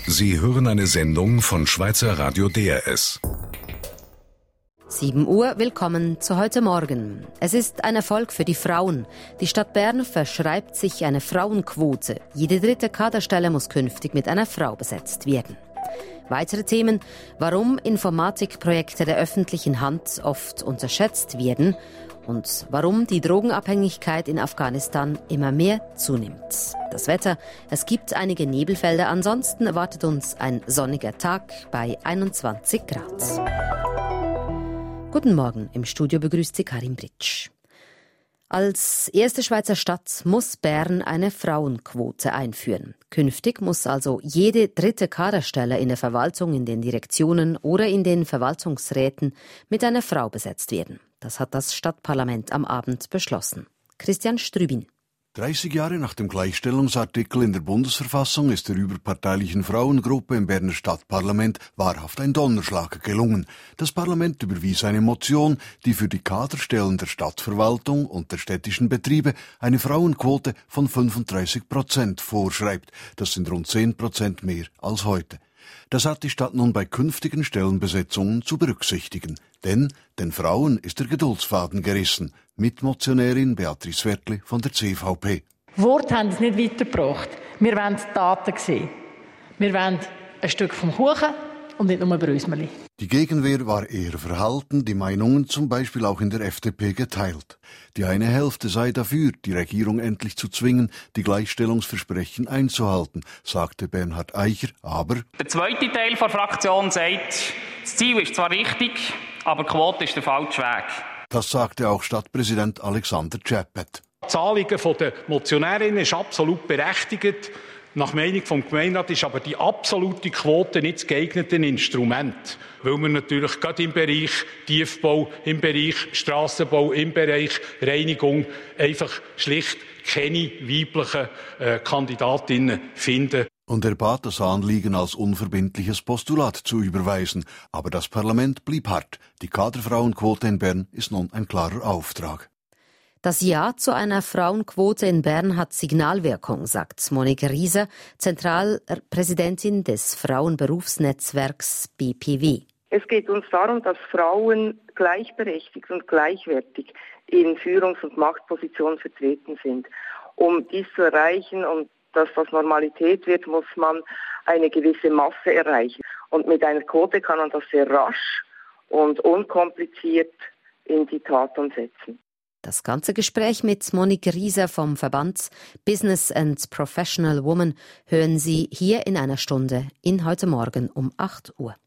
Sie hören eine Sendung von Schweizer Radio DRS. 7 Uhr, willkommen zu heute Morgen. Es ist ein Erfolg für die Frauen. Die Stadt Bern verschreibt sich eine Frauenquote. Jede dritte Kaderstelle muss künftig mit einer Frau besetzt werden. Weitere Themen, warum Informatikprojekte der öffentlichen Hand oft unterschätzt werden und warum die Drogenabhängigkeit in Afghanistan immer mehr zunimmt. Das Wetter, es gibt einige Nebelfelder, ansonsten erwartet uns ein sonniger Tag bei 21 Grad. Guten Morgen, im Studio begrüßt Sie Karin Britsch. Als erste Schweizer Stadt muss Bern eine Frauenquote einführen. Künftig muss also jede dritte Kaderstelle in der Verwaltung, in den Direktionen oder in den Verwaltungsräten mit einer Frau besetzt werden. Das hat das Stadtparlament am Abend beschlossen. Christian Strübin. 30 Jahre nach dem Gleichstellungsartikel in der Bundesverfassung ist der überparteilichen Frauengruppe im Berner Stadtparlament wahrhaft ein Donnerschlag gelungen. Das Parlament überwies eine Motion, die für die Kaderstellen der Stadtverwaltung und der städtischen Betriebe eine Frauenquote von 35% vorschreibt. Das sind rund 10% mehr als heute. Das hat die Stadt nun bei künftigen Stellenbesetzungen zu berücksichtigen. Denn den Frauen ist der Geduldsfaden gerissen. Mitmotionärin Beatrice Wertli von der CVP. Worte haben es nicht weitergebracht. Wir wollen Daten sehen. Wir wollen ein Stück vom Kuchen und nicht nur Brösmeli. Die Gegenwehr war eher verhalten, die Meinungen zum Beispiel auch in der FDP geteilt. Die eine Hälfte sei dafür, die Regierung endlich zu zwingen, die Gleichstellungsversprechen einzuhalten, sagte Bernhard Eicher, aber der zweite Teil der Fraktion sagt, das Ziel ist zwar richtig, aber die Quote ist der falsche Weg. Das sagte auch Stadtpräsident Alexander Czeppet. Das Anliegen der Motionärinnen ist absolut berechtigt. Nach Meinung des Gemeinderats ist aber die absolute Quote nicht das geeignete Instrument, weil wir natürlich gerade im Bereich Tiefbau, im Bereich Strassenbau, im Bereich Reinigung einfach schlicht keine weiblichen Kandidatinnen finden. Und er bat, das Anliegen als unverbindliches Postulat zu überweisen. Aber das Parlament blieb hart. Die Kaderfrauenquote in Bern ist nun ein klarer Auftrag. Das Ja zu einer Frauenquote in Bern hat Signalwirkung, sagt Monika Rieser, Zentralpräsidentin des Frauenberufsnetzwerks BPW. Es geht uns darum, dass Frauen gleichberechtigt und gleichwertig in Führungs- und Machtpositionen vertreten sind. Um dies zu erreichen und dass das Normalität wird, muss man eine gewisse Masse erreichen. Und mit einer Quote kann man das sehr rasch und unkompliziert in die Tat umsetzen. Das ganze Gespräch mit Monika Rieser vom Verband Business and Professional Women hören Sie hier in einer Stunde in heute Morgen um 8 Uhr.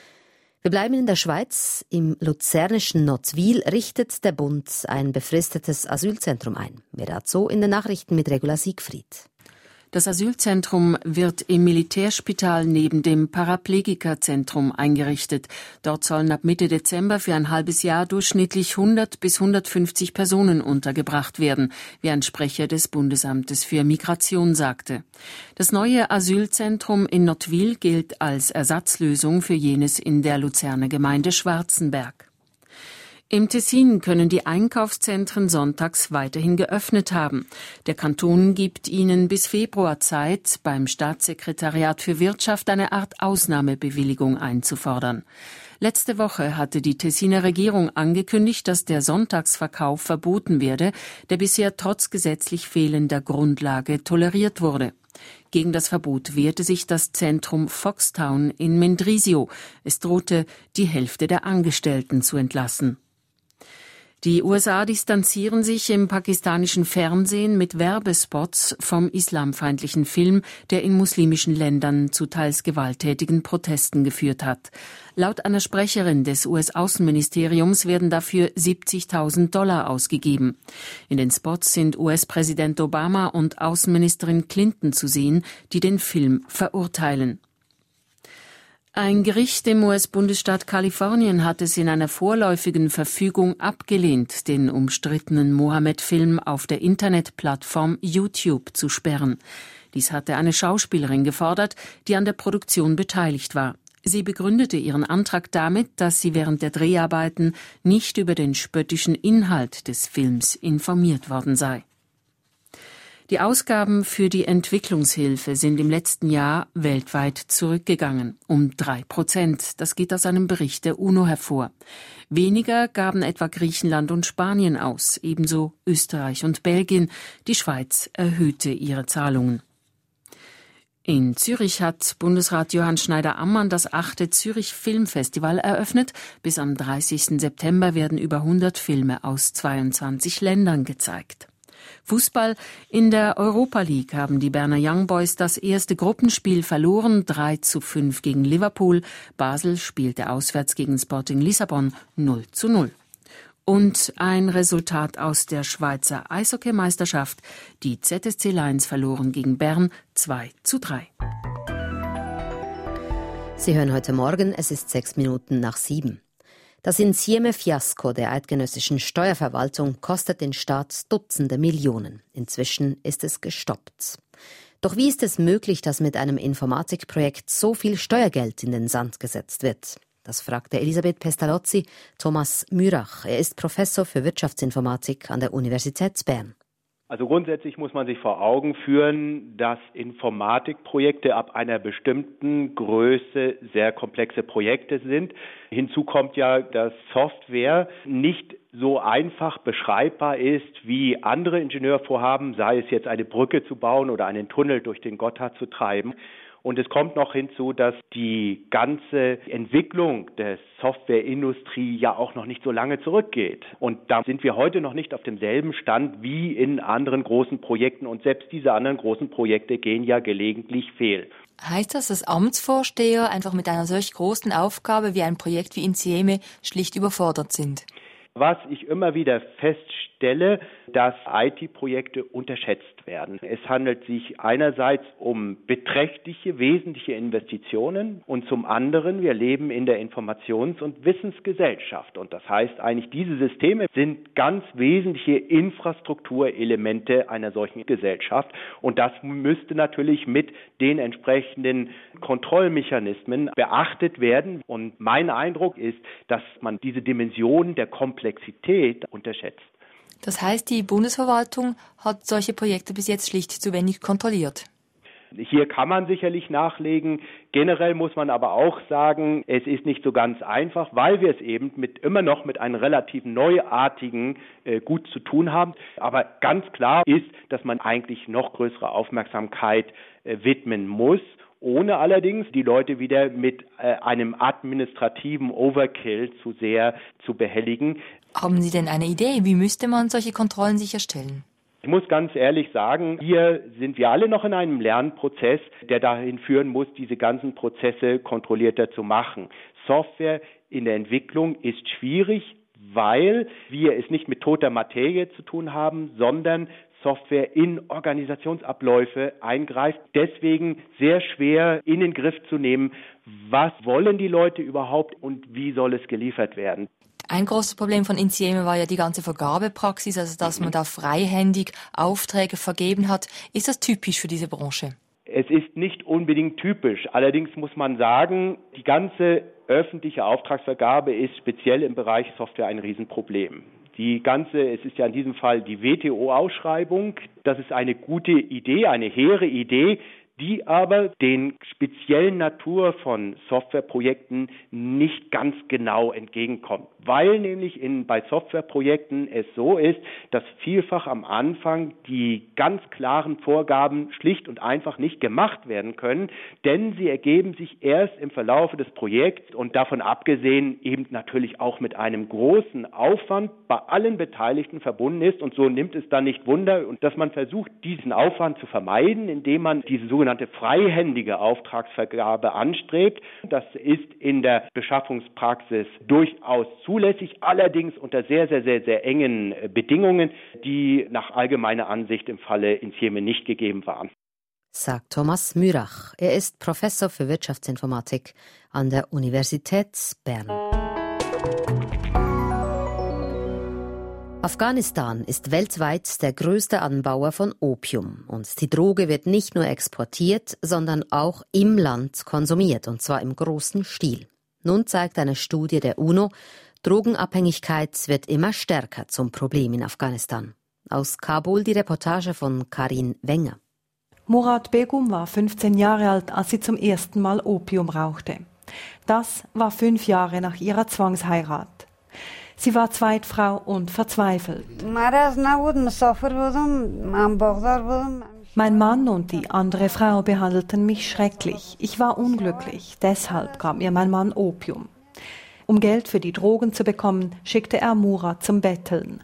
Wir bleiben in der Schweiz. Im luzernischen Nottwil richtet der Bund ein befristetes Asylzentrum ein. Mehr dazu in den Nachrichten mit Regula Siegfried. Das Asylzentrum wird im Militärspital neben dem Paraplegikerzentrum eingerichtet. Dort sollen ab Mitte Dezember für ein halbes Jahr durchschnittlich 100 bis 150 Personen untergebracht werden, wie ein Sprecher des Bundesamtes für Migration sagte. Das neue Asylzentrum in Nottwil gilt als Ersatzlösung für jenes in der Luzerner Gemeinde Schwarzenberg. Im Tessin können die Einkaufszentren sonntags weiterhin geöffnet haben. Der Kanton gibt ihnen bis Februar Zeit, beim Staatssekretariat für Wirtschaft eine Art Ausnahmebewilligung einzufordern. Letzte Woche hatte die Tessiner Regierung angekündigt, dass der Sonntagsverkauf verboten werde, der bisher trotz gesetzlich fehlender Grundlage toleriert wurde. Gegen das Verbot wehrte sich das Zentrum Foxtown in Mendrisio. Es drohte, die Hälfte der Angestellten zu entlassen. Die USA distanzieren sich im pakistanischen Fernsehen mit Werbespots vom islamfeindlichen Film, der in muslimischen Ländern zu teils gewalttätigen Protesten geführt hat. Laut einer Sprecherin des US-Außenministeriums werden dafür $70.000 ausgegeben. In den Spots sind US-Präsident Obama und Außenministerin Clinton zu sehen, die den Film verurteilen. Ein Gericht im US-Bundesstaat Kalifornien hat es in einer vorläufigen Verfügung abgelehnt, den umstrittenen Mohammed-Film auf der Internetplattform YouTube zu sperren. Dies hatte eine Schauspielerin gefordert, die an der Produktion beteiligt war. Sie begründete ihren Antrag damit, dass sie während der Dreharbeiten nicht über den spöttischen Inhalt des Films informiert worden sei. Die Ausgaben für die Entwicklungshilfe sind im letzten Jahr weltweit zurückgegangen, um 3%. Das geht aus einem Bericht der UNO hervor. Weniger gaben etwa Griechenland und Spanien aus, ebenso Österreich und Belgien. Die Schweiz erhöhte ihre Zahlungen. In Zürich hat Bundesrat Johann Schneider-Ammann das 8. Zürich Filmfestival eröffnet. Bis am 30. September werden über 100 Filme aus 22 Ländern gezeigt. Fußball: In der Europa League haben die Berner Young Boys das erste Gruppenspiel verloren, 3:5 gegen Liverpool. Basel spielte auswärts gegen Sporting Lissabon 0:0. Und ein Resultat aus der Schweizer Eishockeymeisterschaft. Die ZSC Lions verloren gegen Bern 2:3. Sie hören heute Morgen, es ist 6 Minuten nach 7. Das Insieme-Fiasko der eidgenössischen Steuerverwaltung kostet den Staat Dutzende Millionen. Inzwischen ist es gestoppt. Doch wie ist es möglich, dass mit einem Informatikprojekt so viel Steuergeld in den Sand gesetzt wird? Das fragte Elisabeth Pestalozzi Thomas Mürach. Er ist Professor für Wirtschaftsinformatik an der Universität Bern. Also grundsätzlich muss man sich vor Augen führen, dass Informatikprojekte ab einer bestimmten Größe sehr komplexe Projekte sind. Hinzu kommt ja, dass Software nicht so einfach beschreibbar ist wie andere Ingenieurvorhaben, sei es jetzt eine Brücke zu bauen oder einen Tunnel durch den Gotthard zu treiben. Und es kommt noch hinzu, dass die ganze Entwicklung der Softwareindustrie ja auch noch nicht so lange zurückgeht. Und da sind wir heute noch nicht auf demselben Stand wie in anderen großen Projekten. Und selbst diese anderen großen Projekte gehen ja gelegentlich fehl. Heißt das, dass Amtsvorsteher einfach mit einer solch großen Aufgabe wie ein Projekt wie Insieme schlicht überfordert sind? Was ich immer wieder feststelle, dass IT-Projekte unterschätzt werden. Es handelt sich einerseits um beträchtliche, wesentliche Investitionen und zum anderen, wir leben in der Informations- und Wissensgesellschaft. Und das heißt eigentlich, diese Systeme sind ganz wesentliche Infrastrukturelemente einer solchen Gesellschaft. Und das müsste natürlich mit den entsprechenden Kontrollmechanismen beachtet werden. Und mein Eindruck ist, dass man diese Dimension der Komplexität unterschätzt. Das heißt, die Bundesverwaltung hat solche Projekte bis jetzt schlicht zu wenig kontrolliert. Hier kann man sicherlich nachlegen. Generell muss man aber auch sagen, es ist nicht so ganz einfach, weil wir es eben immer noch mit einem relativ neuartigen Gut zu tun haben. Aber ganz klar ist, dass man eigentlich noch größere Aufmerksamkeit widmen muss, ohne allerdings die Leute wieder mit einem administrativen Overkill zu sehr zu behelligen. Haben Sie denn eine Idee, wie müsste man solche Kontrollen sicherstellen? Ich muss ganz ehrlich sagen, hier sind wir alle noch in einem Lernprozess, der dahin führen muss, diese ganzen Prozesse kontrollierter zu machen. Software in der Entwicklung ist schwierig, weil wir es nicht mit toter Materie zu tun haben, sondern Software in Organisationsabläufe eingreift. Deswegen sehr schwer in den Griff zu nehmen, was wollen die Leute überhaupt und wie soll es geliefert werden. Ein großes Problem von Insieme war ja die ganze Vergabepraxis, also dass man da freihändig Aufträge vergeben hat. Ist das typisch für diese Branche? Es ist nicht unbedingt typisch. Allerdings muss man sagen, die ganze öffentliche Auftragsvergabe ist speziell im Bereich Software ein Riesenproblem. Es ist ja in diesem Fall die WTO-Ausschreibung. Das ist eine gute Idee, eine hehre Idee, die aber den speziellen Natur von Softwareprojekten nicht ganz genau entgegenkommt. Weil nämlich bei Softwareprojekten es so ist, dass vielfach am Anfang die ganz klaren Vorgaben schlicht und einfach nicht gemacht werden können, denn sie ergeben sich erst im Verlaufe des Projekts und davon abgesehen eben natürlich auch mit einem großen Aufwand bei allen Beteiligten verbunden ist. Und so nimmt es dann nicht Wunder, dass man versucht, diesen Aufwand zu vermeiden, indem man diese sogenannte freihändige Auftragsvergabe anstrebt. Das ist in der Beschaffungspraxis durchaus zulässig, allerdings unter sehr, sehr, sehr, sehr engen Bedingungen, die nach allgemeiner Ansicht im Falle Insieme nicht gegeben waren. Sagt Thomas Mürach. Er ist Professor für Wirtschaftsinformatik an der Universität Bern. Afghanistan ist weltweit der größte Anbauer von Opium. Und die Droge wird nicht nur exportiert, sondern auch im Land konsumiert, und zwar im großen Stil. Nun zeigt eine Studie der UNO, Drogenabhängigkeit wird immer stärker zum Problem in Afghanistan. Aus Kabul die Reportage von Karin Wenger. Murad Begum war 15 Jahre alt, als sie zum ersten Mal Opium rauchte. Das war 5 Jahre nach ihrer Zwangsheirat. Sie war Zweitfrau und verzweifelt. Mein Mann und die andere Frau behandelten mich schrecklich. Ich war unglücklich, deshalb gab mir mein Mann Opium. Um Geld für die Drogen zu bekommen, schickte er Murad zum Betteln.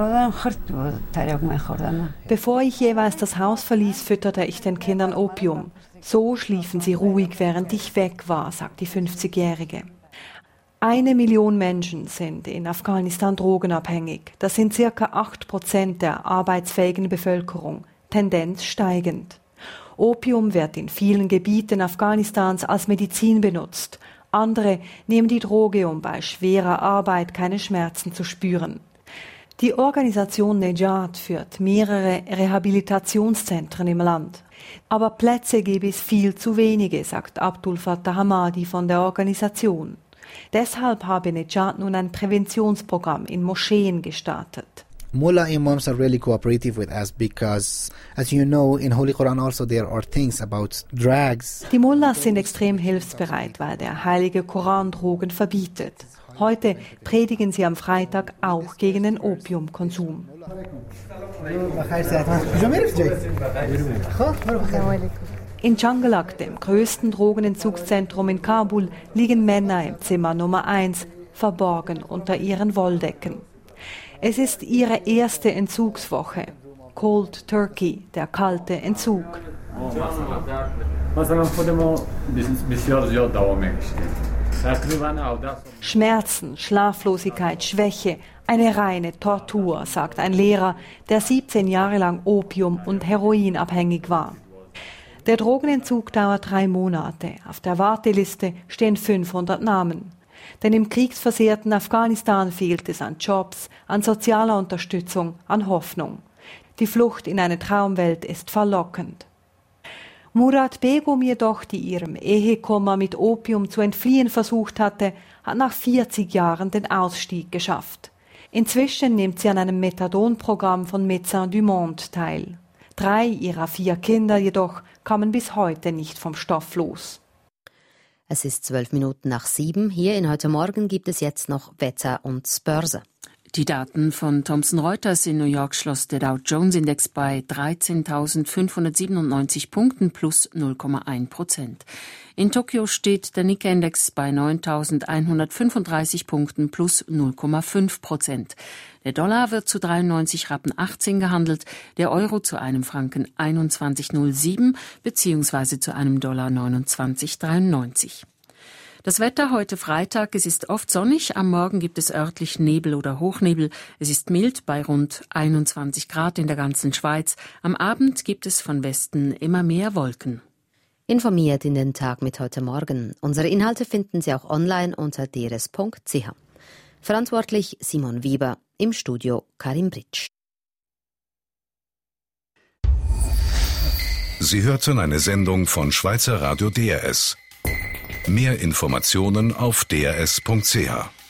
Bevor ich jeweils das Haus verließ, fütterte ich den Kindern Opium. So schliefen sie ruhig, während ich weg war, sagt die 50-Jährige. 1 Million Menschen sind in Afghanistan drogenabhängig. Das sind ca. 8% der arbeitsfähigen Bevölkerung, Tendenz steigend. Opium wird in vielen Gebieten Afghanistans als Medizin benutzt. Andere nehmen die Droge, um bei schwerer Arbeit keine Schmerzen zu spüren. Die Organisation Nejat führt mehrere Rehabilitationszentren im Land. Aber Plätze gebe es viel zu wenige, sagt Abdul Fattah Hamadi von der Organisation. Deshalb habe Nejat nun ein Präventionsprogramm in Moscheen gestartet. Mullah imams are really cooperative with us because, as you know, in Holy Quran also there are things about drugs. Die Mullahs sind extrem hilfsbereit, weil der heilige Koran Drogen verbietet. Heute predigen sie am Freitag auch gegen den Opiumkonsum. In Changalak, dem größten Drogenentzugszentrum in Kabul, liegen Männer im Zimmer Nummer 1, verborgen unter ihren Wolldecken. Es ist ihre erste Entzugswoche. Cold Turkey, der kalte Entzug. Schmerzen, Schlaflosigkeit, Schwäche, eine reine Tortur, sagt ein Lehrer, der 17 Jahre lang Opium- und Heroinabhängig war. Der Drogenentzug dauert 3 Monate. Auf der Warteliste stehen 500 Namen. Denn im kriegsversehrten Afghanistan fehlt es an Jobs, an sozialer Unterstützung, an Hoffnung. Die Flucht in eine Traumwelt ist verlockend. Murad Begum jedoch, die ihrem Ehekummer mit Opium zu entfliehen versucht hatte, hat nach 40 Jahren den Ausstieg geschafft. Inzwischen nimmt sie an einem Methadon-Programm von Médecins du Monde teil. 3 ihrer 4 Kinder jedoch kamen bis heute nicht vom Stoff los. Es ist 7:12. Hier in Heute Morgen gibt es jetzt noch Wetter und Börse. Die Daten von Thomson Reuters in New York schloss der Dow Jones Index bei 13.597 Punkten plus 0,1%. In Tokio steht der Nikkei Index bei 9.135 Punkten plus 0,5%. Der Dollar wird zu 93,18 Rappen gehandelt, der Euro zu einem Franken 21,07 bzw. zu einem Dollar 29,93. Das Wetter heute Freitag, es ist oft sonnig, am Morgen gibt es örtlich Nebel oder Hochnebel. Es ist mild bei rund 21 Grad in der ganzen Schweiz. Am Abend gibt es von Westen immer mehr Wolken. Informiert in den Tag mit Heute Morgen. Unsere Inhalte finden Sie auch online unter drs.ch. Verantwortlich Simon Wieber, im Studio Karim Britsch. Sie hörten eine Sendung von Schweizer Radio DRS. Mehr Informationen auf drs.ch.